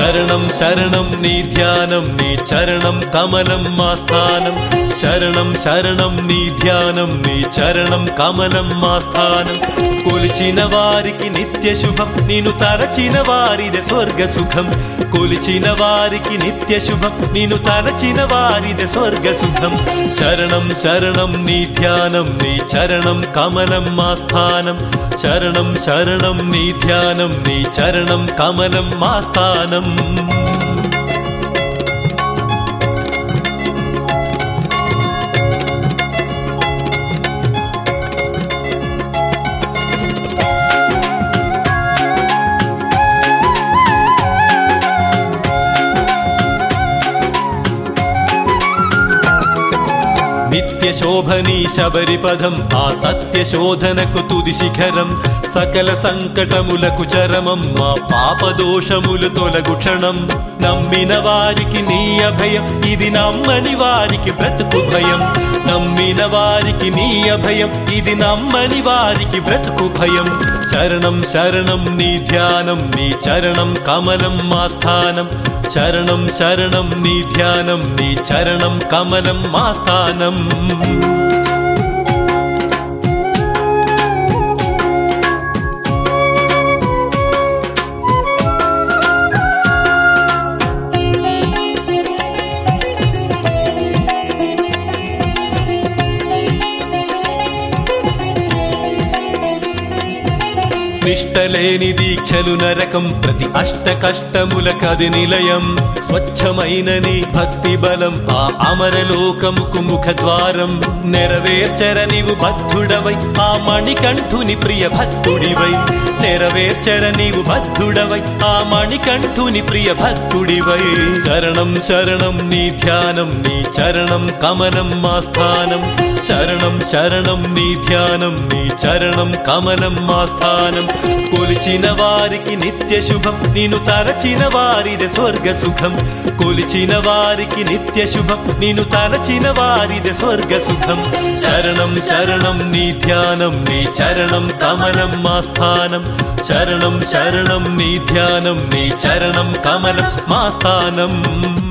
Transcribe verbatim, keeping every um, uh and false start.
శరణం శరణం నీ ధ్యానం నీ చరణం కమలం మా స్థానం శరణం శరణం నీ ధ్యానం నీ చరణం కమలం మా స్థానం కొలిచిన వారికి నిత్య శుభం నిన్ను తలచిన వారిదే స్వర్గ సుఖం కొలిచిన వారికి నిత్య శుభం నిన్ను తలచిన వారిదే స్వర్గ సుఖం శరణం శరణం నీ ధ్యానం నీ చరణం కమలం మా స్థానం శరణం శరణం నీ ధ్యానం నీ చరణం కమలం మా స్థానం నిత్య శోభనీ శబరిపదం ఆ సత్య శోధనకు తుది శిఖరం సకల సంకటములకు చరమం మా పాపదోషములు తొలగు క్షణం నమ్మిన వారికి నీ అభయం ఇది నమ్మని వారికి బ్రతుకు భయం నమ్మిన వారికి నీ అభయం ఇది నమ్మని వారికి బ్రతుకు భయం శరణం శరణం నీ ధ్యానం నీ చరణం కమలం మా స్థానం శరణం శరణం నీ ధ్యానం నీ చరణం కమలం మా స్థానం నిష్టలేని దీక్షలు నరకం ప్రతి అష్ట కష్టముల కది నిలయం స్వచ్ఛమైన నీ భక్తి బలం ఆ అమరలోకముకు ముఖద్వారం నెరవేర్చర నీవు బద్ధుడవై ఆ మణికంఠుని ప్రియ భక్తుడివై నెరవేర్చర నీవు బద్ధుడవై ఆ మణికంఠుని ప్రియ భక్తుడివై శరణం శరణం నీ ధ్యానం నీ చరణం కమలం మా స్థానం శరణం శరణం నీ ధ్యానం నీ చరణం కమలం మా స్థానం కొలిచిన వారికి నిత్య శుభం నిన్ను తలచిన వారిదే స్వర్గ సుఖం కొలిచిన వారికి నిత్య శుభం నిన్ను తలచిన వారిదే స్వర్గ సుఖం శరణం శరణం నీ ధ్యానం నీ చరణం కమలం మా స్థానం శరణం శరణం నీ ధ్యానం నీ చరణం కమలం మా స్థానం